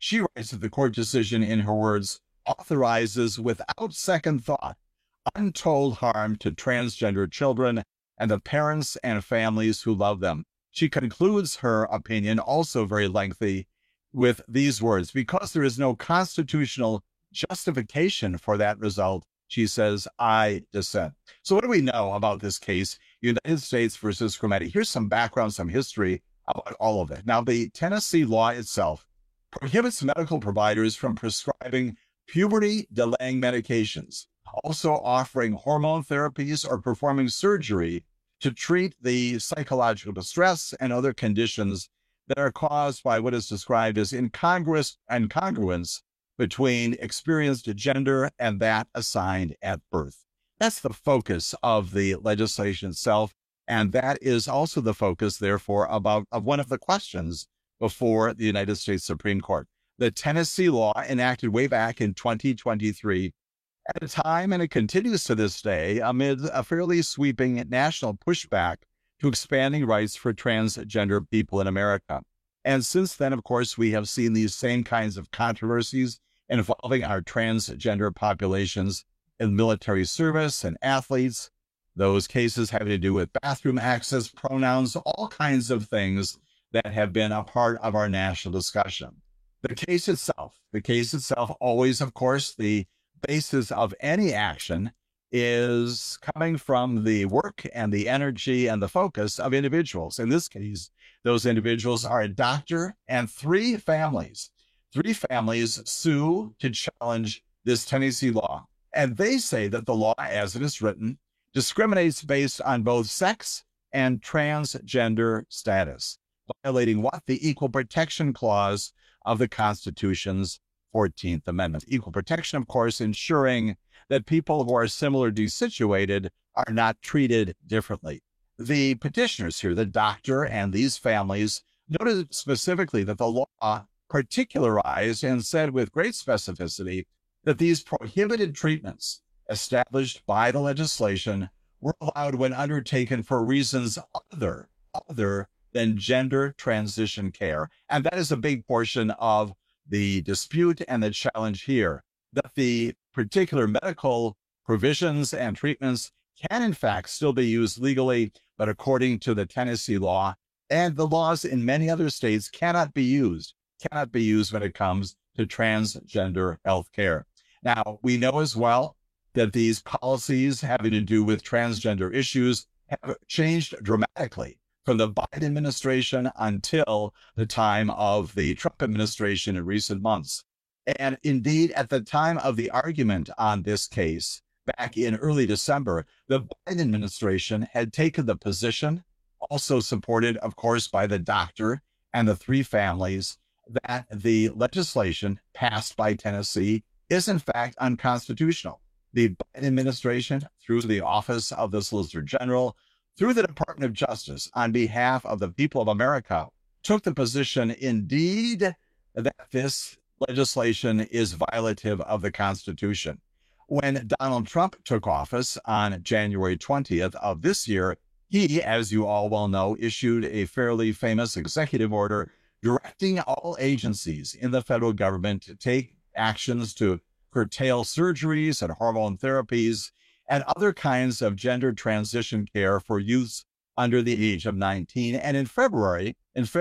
She writes that the court decision, in her words, authorizes without second thought untold harm to transgender children and the parents and families who love them. She concludes her opinion, also very lengthy, with these words: because there is no constitutional justification for that result, she says, I dissent. So what do we know about this case, United States versus Crometti? Here's some background, some history about all of it. Now, the Tennessee law itself prohibits medical providers from prescribing puberty-delaying medications, also offering hormone therapies or performing surgery to treat the psychological distress and other conditions that are caused by what is described as incongruence between experienced gender and that assigned at birth. That's the focus of the legislation itself, and that is also the focus, therefore, of one of the questions before the United States Supreme Court. The Tennessee law, enacted way back in 2023, at a time, and it continues to this day, amid a fairly sweeping national pushback to expanding rights for transgender people in America. And since then, of course, we have seen these same kinds of controversies involving our transgender populations in military service and athletes, those cases having to do with bathroom access, pronouns, all kinds of things that have been a part of our national discussion. The case itself always, of course, the basis of any action is coming from the work and the energy and the focus of individuals. In this case, those individuals are a doctor and three families. Three families sue to challenge this Tennessee law. And they say that the law, as it is written, discriminates based on both sex and transgender status, violating what? The Equal Protection Clause of the Constitution's 14th Amendment. Equal protection, of course, ensuring that people who are similarly situated are not treated differently. The petitioners here, the doctor and these families, noted specifically that the law particularized and said with great specificity that these prohibited treatments established by the legislation were allowed when undertaken for reasons other than gender transition care. And that is a big portion of the dispute and the challenge here, that the particular medical provisions and treatments can in fact still be used legally, but according to the Tennessee law and the laws in many other states cannot be used when it comes to transgender health care. Now, we know as well that these policies having to do with transgender issues have changed dramatically from the Biden administration until the time of the Trump administration in recent months. And indeed, at the time of the argument on this case, back in early December, the Biden administration had taken the position, also supported, of course, by the doctor and the three families, that the legislation passed by Tennessee is in fact unconstitutional. The Biden administration, through the Office of the Solicitor General, through the Department of Justice, on behalf of the people of America, took the position indeed that this legislation is violative of the Constitution. When Donald Trump took office on January 20th of this year, he, as you all well know, issued a fairly famous executive order directing all agencies in the federal government to take actions to curtail surgeries and hormone therapies and other kinds of gender transition care for youths under the age of 19. And in February,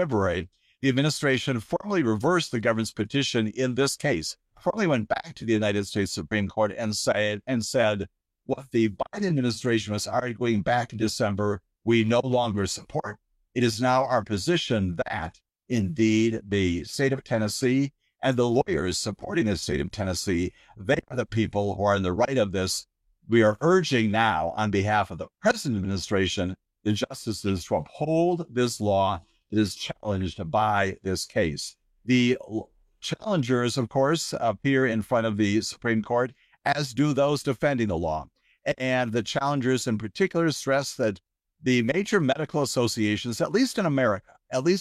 the administration formally reversed the government's petition in this case, formally went back to the United States Supreme Court and said what the Biden administration was arguing back in December, we no longer support. It is now our position that indeed the state of Tennessee and the lawyers supporting the state of Tennessee, they are the people who are in the right of this. We are urging now on behalf of the present administration, the justices to uphold this law that is challenged by this case. The challengers, of course, appear in front of the Supreme Court, as do those defending the law. And the challengers in particular stress that the major medical associations, at least in America,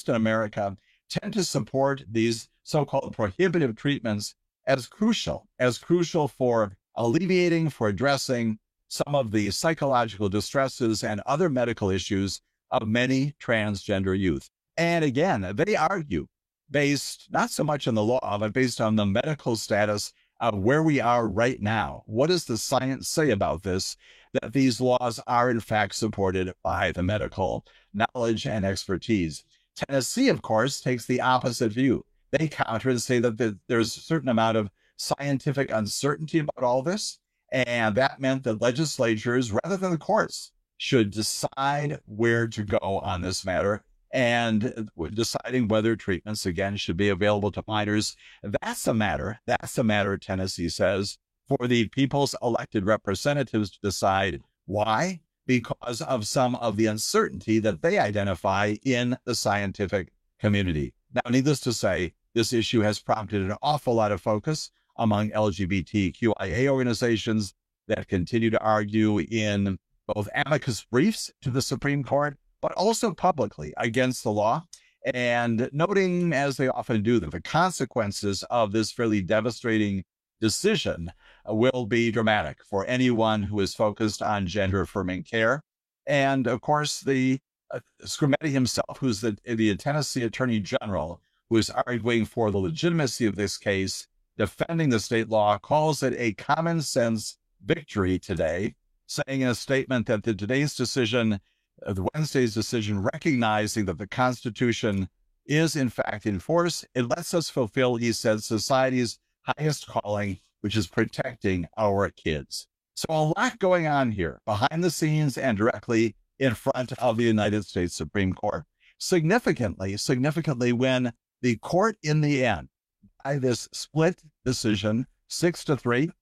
tend to support these so-called prohibitive treatments as crucial for alleviating, for addressing some of the psychological distresses and other medical issues of many transgender youth. And again, they argue based not so much on the law, but based on the medical status of where we are right now. What does the science say about this? That these laws are in fact supported by the medical knowledge and expertise. Tennessee, of course, takes the opposite view. They counter and say that there's a certain amount of scientific uncertainty about all this, and that meant that legislatures, rather than the courts, should decide where to go on this matter, and deciding whether treatments, again, should be available to minors. That's a matter, Tennessee says, for the people's elected representatives to decide. Why? Because of some of the uncertainty that they identify in the scientific community. Now, needless to say, this issue has prompted an awful lot of focus among LGBTQIA organizations that continue to argue in both amicus briefs to the Supreme Court, but also publicly against the law, and noting, as they often do, that the consequences of this fairly devastating decision will be dramatic for anyone who is focused on gender-affirming care. And, of course, the Skrmetti himself, who's the Tennessee Attorney General, who is arguing for the legitimacy of this case, defending the state law, calls it a common-sense victory today, saying in a statement that today's decision, the Wednesday's decision, recognizing that the Constitution is in fact in force, it lets us fulfill, he said, society's highest calling, which is protecting our kids. So a lot going on here behind the scenes and directly in front of the United States Supreme Court. Significantly, when the court in the end, by this split decision, 6-3,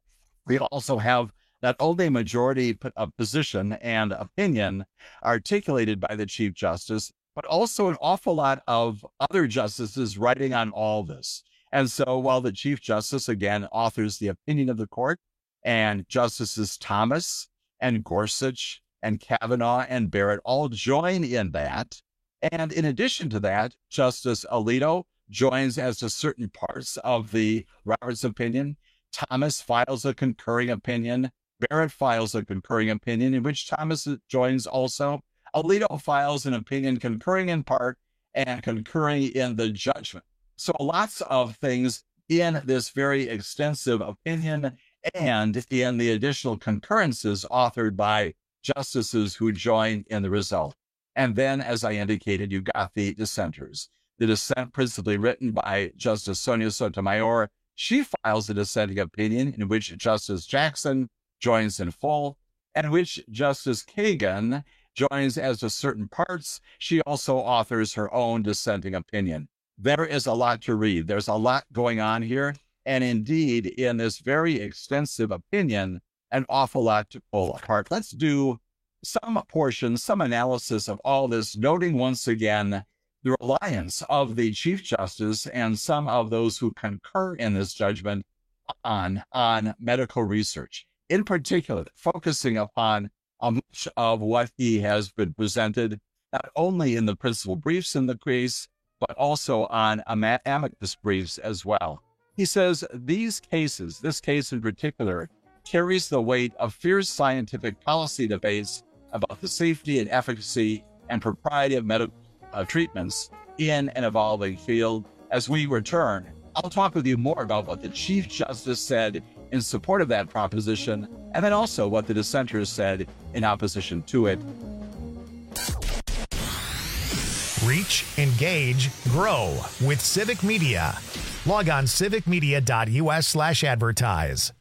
we also have not only a majority position and opinion articulated by the Chief Justice, but also an awful lot of other justices writing on all this. And so while the Chief Justice, again, authors the opinion of the court, and Justices Thomas and Gorsuch and Kavanaugh and Barrett all join in that. And in addition to that, Justice Alito joins as to certain parts of the Roberts opinion. Thomas files a concurring opinion. Barrett files a concurring opinion in which Thomas joins also. Alito files an opinion concurring in part and concurring in the judgment. So lots of things in this very extensive opinion and in the additional concurrences authored by justices who join in the result. And then, as I indicated, you've got the dissenters. The dissent principally written by Justice Sonia Sotomayor. She files a dissenting opinion in which Justice Jackson joins in full, and which Justice Kagan joins as to certain parts. She also authors her own dissenting opinion. There is a lot to read. There's a lot going on here. And indeed, in this very extensive opinion, an awful lot to pull apart. Let's do some portion, some analysis of all this, noting once again the reliance of the Chief Justice and some of those who concur in this judgment on medical research. In particular, focusing upon much of what he has been presented, not only in the principal briefs in the case, but also on amicus briefs as well. He says these cases, this case in particular, carries the weight of fierce scientific policy debates about the safety and efficacy and propriety of medical treatments in an evolving field. As we return, I'll talk with you more about what the Chief Justice said in support of that proposition, and then also what the dissenters said in opposition to it. Reach, engage, grow with Civic Media. Log on civicmedia.us/advertise.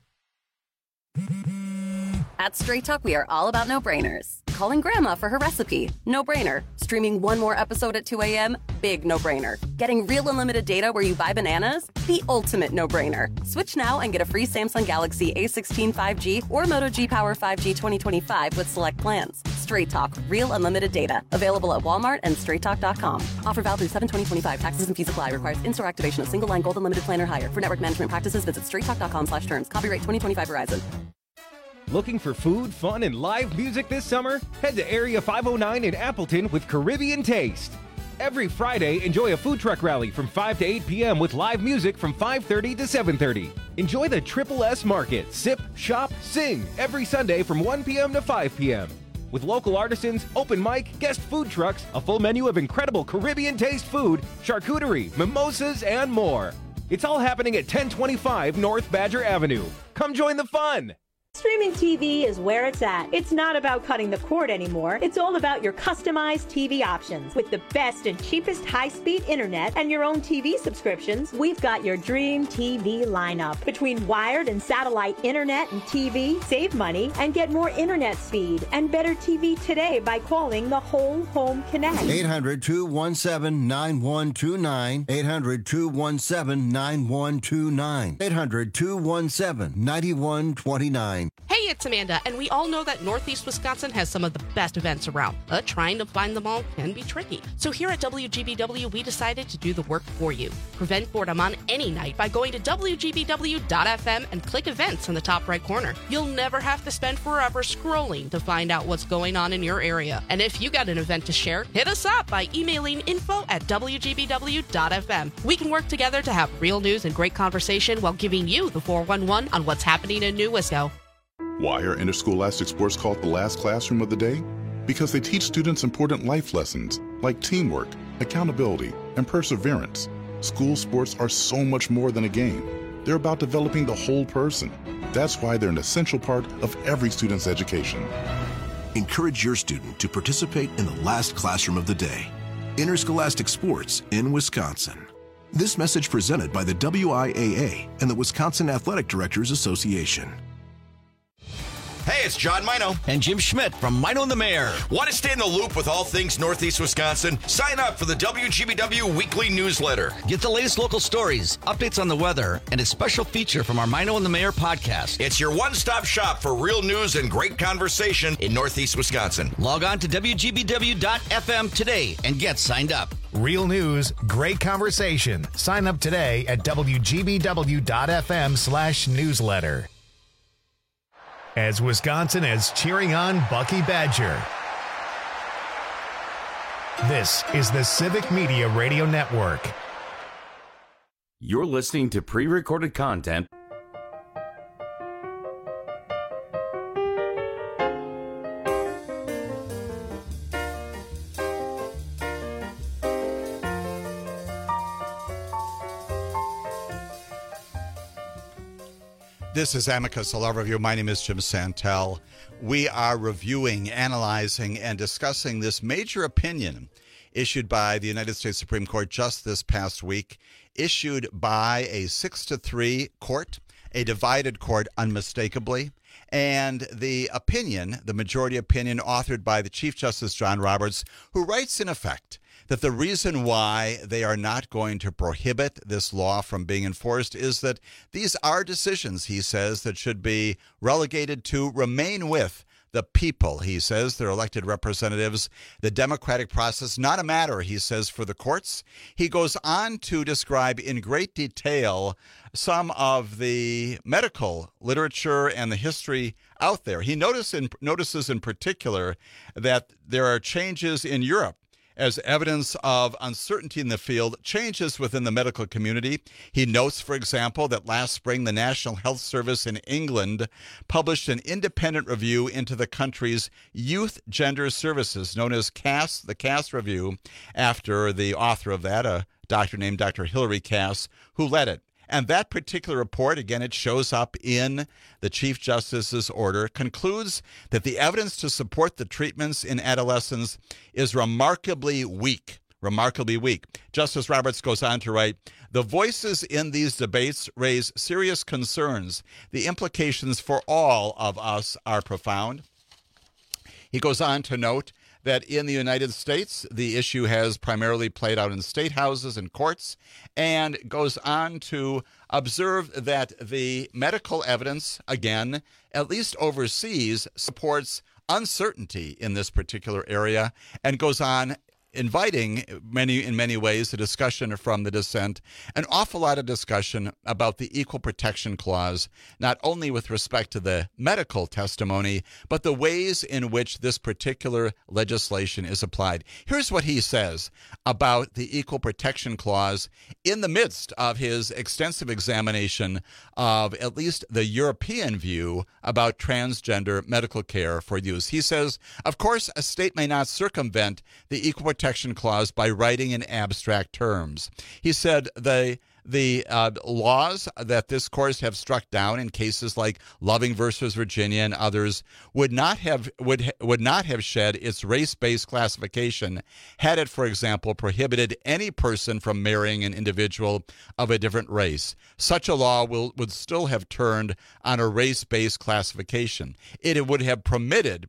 At Straight Talk, we are all about no-brainers. Calling grandma for her recipe, no-brainer. Streaming one more episode at 2 a.m., big no-brainer. Getting real unlimited data where you buy bananas, the ultimate no-brainer. Switch now and get a free Samsung Galaxy A16 5G or Moto G Power 5G 2025 with select plans. Straight Talk, real unlimited data. Available at Walmart and straighttalk.com. Offer valid through 7/20/25. Taxes and fees apply. Requires in-store activation of single line gold unlimited plan or higher. For network management practices, visit straighttalk.com/terms. Copyright 2025 Verizon. Looking for food, fun, and live music this summer? Head to Area 509 in Appleton with Caribbean Taste. Every Friday, enjoy a food truck rally from 5 to 8 p.m. with live music from 5:30 to 7:30. Enjoy the Triple S Market, sip, shop, sing every Sunday from 1 p.m. to 5 p.m. with local artisans, open mic, guest food trucks, a full menu of incredible Caribbean taste food, charcuterie, mimosas, and more. It's all happening at 1025 North Badger Avenue. Come join the fun. Streaming TV is where it's at. It's not about cutting the cord anymore. It's all about your customized TV options. With the best and cheapest high-speed internet and your own TV subscriptions, we've got your dream TV lineup. Between wired and satellite internet and TV, save money and get more internet speed and better TV today by calling the Whole Home Connect. 800-217-9129. 800-217-9129. 800-217-9129. Hey, it's Amanda, and we all know that Northeast Wisconsin has some of the best events around, but trying to find them all can be tricky. So here at WGBW, we decided to do the work for you. Prevent boredom on any night by going to WGBW.FM and click events in the top right corner. You'll never have to spend forever scrolling to find out what's going on in your area. And if you got an event to share, hit us up by emailing info@WGBW.FM. We can work together to have real news and great conversation while giving you the 411 on what's happening in New Wisco. Why are interscholastic sports called the last classroom of the day? Because they teach students important life lessons like teamwork, accountability, and perseverance. School sports are so much more than a game. They're about developing the whole person. That's why they're an essential part of every student's education. Encourage your student to participate in the last classroom of the day. Interscholastic sports in Wisconsin. This message presented by the WIAA and the Wisconsin Athletic Directors Association. Hey, it's John Mino. And Jim Schmidt from Mino and the Mayor. Want to stay in the loop with all things Northeast Wisconsin? Sign up for the WGBW Weekly Newsletter. Get the latest local stories, updates on the weather, and a special feature from our Mino and the Mayor podcast. It's your one-stop shop for real news and great conversation in Northeast Wisconsin. Log on to WGBW.FM today and get signed up. Real news, great conversation. Sign up today at WGBW.FM/newsletter. As Wisconsin is cheering on Bucky Badger. This is the Civic Media Radio Network. You're listening to pre-recorded content. This is Amicus, a Law Review. My name is Jim Santel. We are reviewing, analyzing, and discussing this major opinion issued by the United States Supreme Court just this past week, issued by a 6-3 court, a divided court unmistakably, and the opinion, the majority opinion, authored by the Chief Justice John Roberts, who writes in effect that the reason why they are not going to prohibit this law from being enforced is that these are decisions, he says, that should be relegated to remain with the people, he says, their elected representatives, the democratic process, not a matter, he says, for the courts. He goes on to describe in great detail some of the medical literature and the history out there. He notices in particular that there are changes in Europe as evidence of uncertainty in the field, changes within the medical community. He notes, for example, that last spring the National Health Service in England published an independent review into the country's youth gender services, known as CAS, the CAS Review, after the author of that, a doctor named Dr. Hilary Cass, who led it. And that particular report, again, it shows up in the Chief Justice's order, concludes that the evidence to support the treatments in adolescents is remarkably weak. Remarkably weak. Justice Roberts goes on to write, the voices in these debates raise serious concerns. The implications for all of us are profound. He goes on to note that in the United States, the issue has primarily played out in state houses and courts, and goes on to observe that the medical evidence, again, at least overseas, supports uncertainty in this particular area, and goes on inviting in many ways a discussion from the dissent, an awful lot of discussion about the Equal Protection Clause, not only with respect to the medical testimony, but the ways in which this particular legislation is applied. Here's what he says about the Equal Protection Clause in the midst of his extensive examination of at least the European view about transgender medical care for use. He says, of course, a state may not circumvent the Equal Protection Clause by writing in abstract terms. He said the laws that this court have struck down in cases like Loving versus Virginia and others would not have shed its race-based classification had it, for example, prohibited any person from marrying an individual of a different race. Such a law would still have turned on a race-based classification. It would have prohibited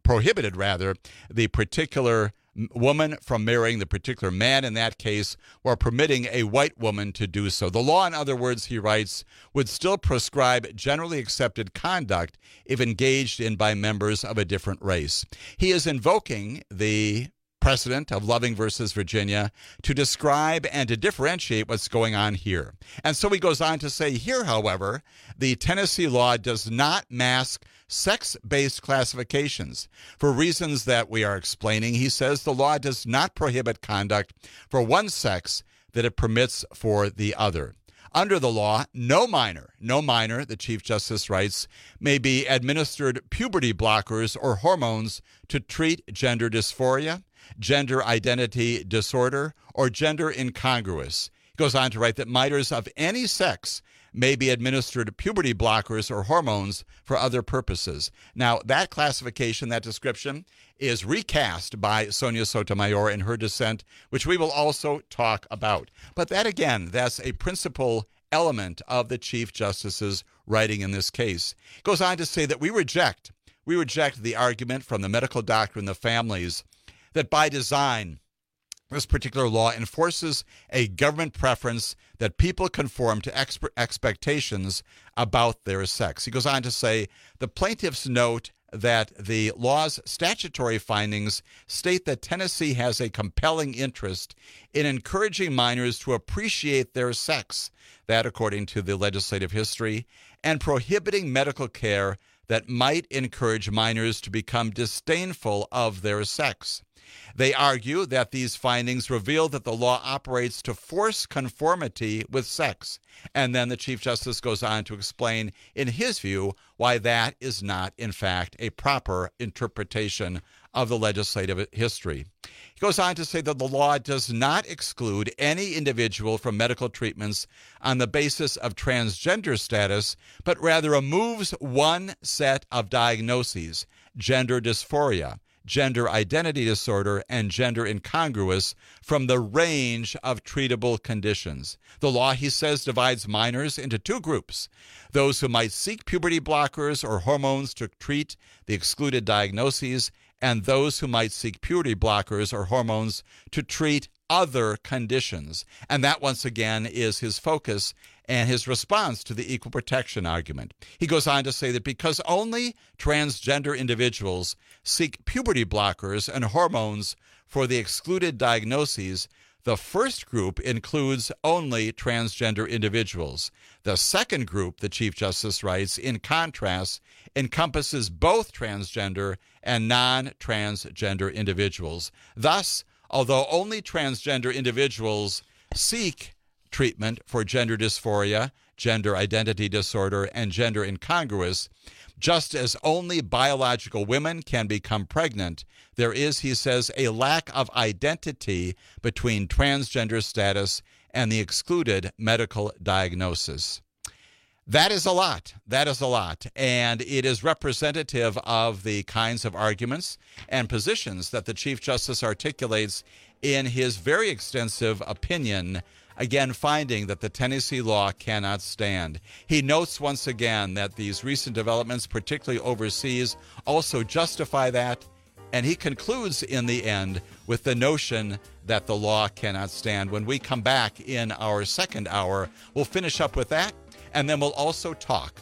the particular woman from marrying the particular man in that case, or permitting a white woman to do so. The law, in other words, he writes, would still prescribe generally accepted conduct if engaged in by members of a different race. He is invoking the precedent of Loving versus Virginia to describe and to differentiate what's going on here. And so he goes on to say here, however, the Tennessee law does not mask sex-based classifications. For reasons that we are explaining, he says the law does not prohibit conduct for one sex that it permits for the other. Under the law, no minor, the Chief Justice writes, may be administered puberty blockers or hormones to treat gender dysphoria, gender identity disorder, or gender incongruous. He goes on to write that minors of any sex may be administered puberty blockers or hormones for other purposes. Now, that classification, that description, is recast by Sonia Sotomayor in her dissent, which we will also talk about. But that, again, that's a principal element of the Chief Justice's writing in this case. It goes on to say that we reject the argument from the medical doctor and the families that by design, this particular law enforces a government preference that people conform to expectations about their sex. He goes on to say, the plaintiffs note that the law's statutory findings state that Tennessee has a compelling interest in encouraging minors to appreciate their sex, that according to the legislative history, and prohibiting medical care that might encourage minors to become disdainful of their sex. They argue that these findings reveal that the law operates to force conformity with sex. And then the Chief Justice goes on to explain, in his view, why that is not, in fact, a proper interpretation of the legislative history. He goes on to say that the law does not exclude any individual from medical treatments on the basis of transgender status, but rather removes one set of diagnoses, gender dysphoria, gender identity disorder, and gender incongruous, from the range of treatable conditions. The law, he says, divides minors into two groups: those who might seek puberty blockers or hormones to treat the excluded diagnoses, and those who might seek puberty blockers or hormones to treat other conditions. And that, once again, is his focus and his response to the equal protection argument. He goes on to say that because only transgender individuals seek puberty blockers and hormones for the excluded diagnoses, the first group includes only transgender individuals. The second group, the Chief Justice writes, in contrast, encompasses both transgender and non-transgender individuals. Thus, although only transgender individuals seek treatment for gender dysphoria, gender identity disorder, and gender incongruous, just as only biological women can become pregnant, there is, he says, a lack of identity between transgender status and the excluded medical diagnosis. That is a lot. That is a lot. And it is representative of the kinds of arguments and positions that the Chief Justice articulates in his very extensive opinion, again finding that the Tennessee law cannot stand. He notes once again that these recent developments, particularly overseas, also justify that. And he concludes in the end with the notion that the law cannot stand. When we come back in our second hour, we'll finish up with that. And then we'll also talk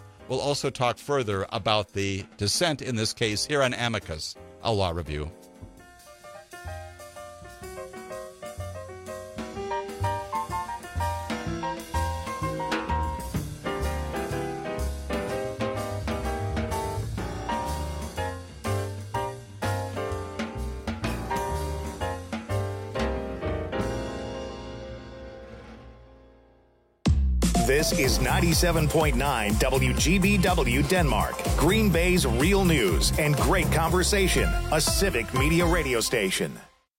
further about the dissent in this case here on Amicus, a law review. This is 97.9 WGBW Denmark, Green Bay's real news and great conversation, a civic media radio station.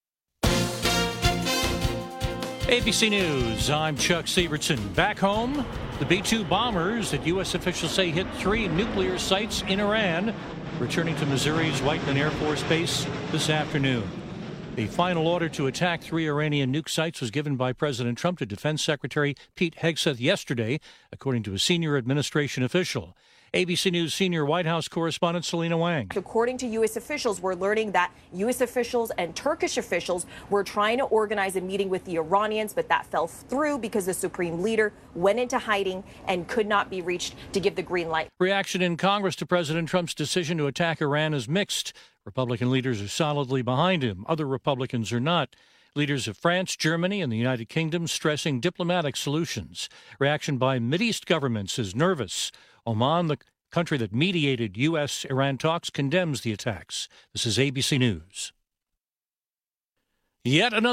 ABC News, I'm Chuck Sievertson. Back home, the B-2 bombers that U.S. officials say hit 3 nuclear sites in Iran, returning to Missouri's Whiteman Air Force Base this afternoon. The final order to attack 3 Iranian nuke sites was given by President Trump to Defense Secretary Pete Hegseth yesterday, according to a senior administration official. ABC News senior White House correspondent Selena Wang. According to U.S. officials, we're learning that U.S. officials and Turkish officials were trying to organize a meeting with the Iranians, but that fell through because the supreme leader went into hiding and could not be reached to give the green light. Reaction in Congress to President Trump's decision to attack Iran is mixed. Republican leaders are solidly behind him. Other Republicans are not. Leaders of France, Germany, and the United Kingdom stressing diplomatic solutions. Reaction by Mideast governments is nervous. Oman, the country that mediated U.S.-Iran talks, condemns the attacks. This is ABC News. Yet another